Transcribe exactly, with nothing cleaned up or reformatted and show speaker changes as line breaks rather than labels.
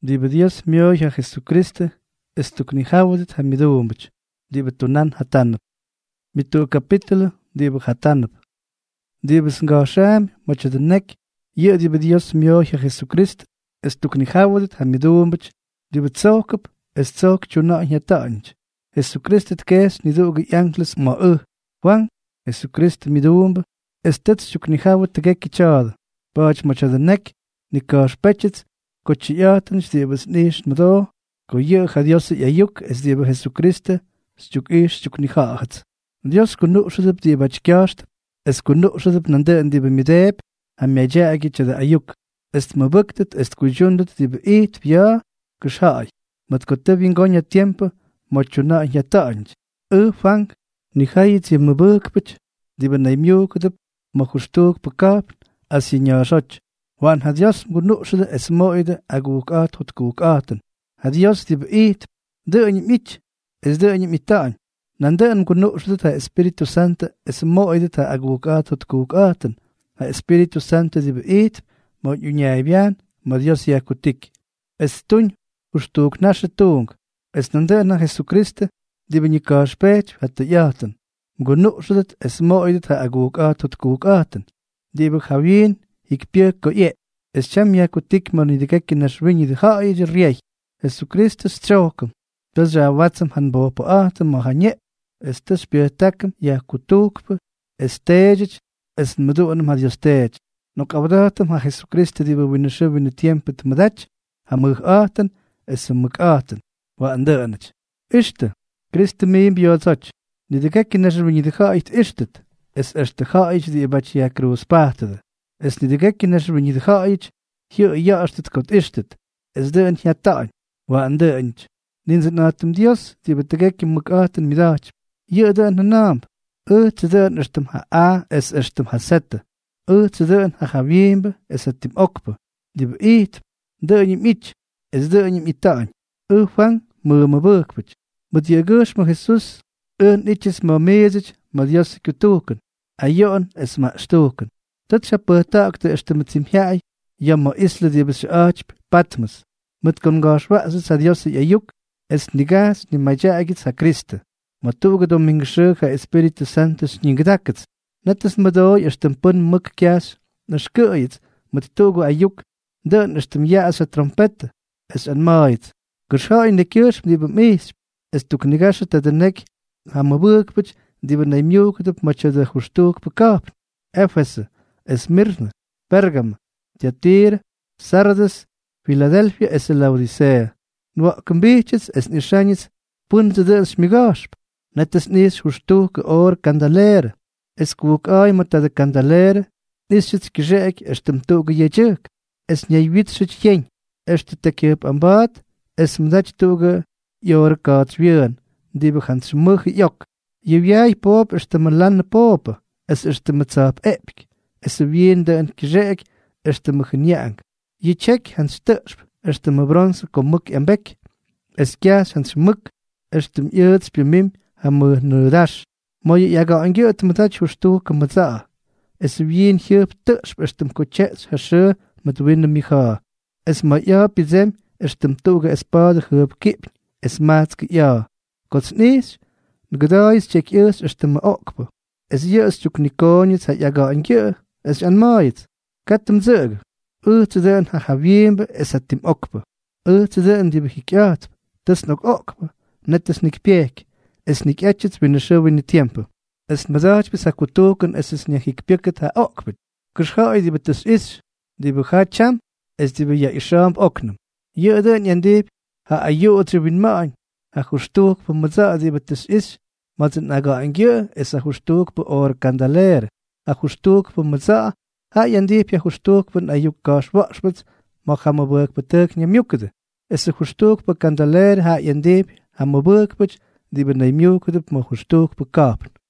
Diba Dios mioy ha Jesucristo, estuk ni hawdit ha miduumbach, diba tunan hatanab. Mitu capítulo, diba hatanab. Diba sngasham, machadanek, ye diba Dios mioy ha Jesucristo, estuk ni hawdit ha miduumbach, diba tsokab, es tsok chuna nyatanj. Jesucristo tkes niduga yankles ma uh, Juan, Jesucristo miduumba, estets chuk ni hawd tegeki chada, bach machadanek, ni kashpechets, kochiyatanj diba snish mado, ko ye ha Dios yayuk es diba Jesucristo, stuk ish chuk ni hawd. Dios kunu shudab diba chkyasht, es kunu shudab nande diba mideb, ham yajaagi chada ayuk, est mabuktet, est kujundet diba eet via, kushay, mat kotevin gonya tiempo, mochuna yatanj. U fang, ni hayit ye mabukpich, diba naimyukadab, mahustuk pakap, as yinyashoch. Wan ha Dios kunu shudab es moide agukat hot kukaten. Ha Dios diba eet, de any mich, es de any mitan. Nanden kunu shudab ha Espiritu Santo es moide ta agukat hot kukaten. Ha Espiritu Santo diba eet, mo yunyaibian, mo Dios yakutik. Es tuñ, ustuk nashetung. Es nanden na Jesucristo, diba nikashpech hat yaten. Kunu shudab es moide ta agukat hot kukaten. Diba javien, ik pie ko ye. Es cham yakutik mo nidikeki nashwinyi de haai de riech. Jesucristo strokem. Dus ja watsam han bo po atem mo hanye. Es tes pie takem yakutukpe. Es tegech. Es meduanam ha Dios teg. Nok abdatem ha Jesucristo diba winnashe winne tiempo te madach. Ha mug aten. Es mug aten. Wa andeanach. Ishte. Christe meem biodzach. Nidikeki nashwinyi de haai ishtet. Es erste haai di ibach yakruus pahtede. Es nidikeki nashwinyi de haai. Hier jaastet kot ishtet. Es deun yataan. Wa andeanach. Ninzit natem Dios, die betegeki mukaten midach. Ye deun ha naam. U te deun erstem ha a, es erstem ha sette. U te deun ha chaviembe, es etim okpe. Die be eet, deun im ich, es deun im itaan. U fang, mu me burkpich. Mut ye gush ma Jesus, un itches ma mezich, ma Dios kutuken. A yon es ma stoken. Dat sha pertaakte erstem tim hai, ja ma isle die bes achp, Patmos. Mut kon gashwa as sa Dios yayuk, es nigas ni majagits ha Christe. Matuga domingo ha Espiritu Santo sningdakets. Netes mado erstem pun muk kias, nashkuits, matugo ayuk, dan erstem ja as a trompette, es an maait. Gersha in de kirch die bemees, es tuk nigasha te de nek, ha mabukpich, die be naimjuk op macha de hustuk bekap. Efese, Esmirna, Pergam, Thyatira, Sardes, Philadelphia es Laodicea. Nwa kambitjes es nishanjes punte de smigashp. Net es nis hustuk or candelere. Es kwuk ai mata de candelere. Nis het gezek es tem toge jejuk. Es nyai wit shit jen. Es te tekep ambat. Es mdach toge yor kaats wien. Die began smug jok. Je jij pop es te melan pop. Es is te metzap epik. Es wien de en gezek es te mgenjang. Je check han stusp. Es te me bronze kom muk en bek. Es kias hans muk. Es te mjeuts bij mim ha me nudash. Moje jaga angeut met dat hustu kemetza. Es wien hier tusp es te mkochets hashe met winde micha. Es ma ja bizem es te mtoge espade hup kip. Es maatske ja. Gots nis. Ngedais check eus es te me okpe. Es jes juk nikonjets ha jaga angeut. Es an maait. Katem zeg. U te den ha haviembe es hat tim okpe. U te den die bekikiat. Das nog okpe. Net es nik piek. Es nik etchets bin show in de tiempo. Es mazach bis akutoken es es nik pieket ha okpe. Geschai die betes is. Die begacham es die ja isham oknem. Je den yandip ha ayu otribin main. Ha hustuk po mazach die betes is. Mazet naga angye es a hustuk po or candelere. Ha hustuk po mazach. Ha yandip ja hustuk van ayuk gash washbets, ma hammerburg betek nyamjukede. Es a hustuk po candelere ha yandip hammerburg bet, die ben nyamjukede ma hustuk po kapen.